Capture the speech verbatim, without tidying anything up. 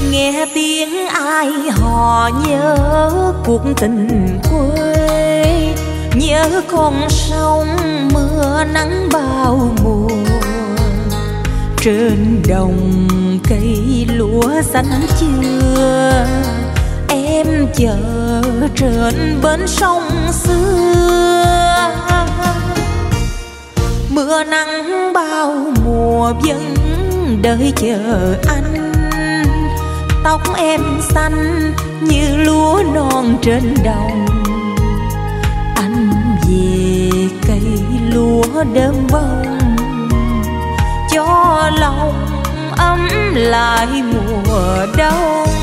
Nghe tiếng ai hò nhớ cuộc tình quê, nhớ con sông mưa nắng bao mùa. Trên đồng cây lúa xanh chưa, em chờ trên bến sông xưa. Mưa nắng bao mùa vẫn đợi chờ anh, tóc em xanh như lúa non trên đồng. Anh về cây lúa đơm bông, cho lòng ấm lại mùa đông.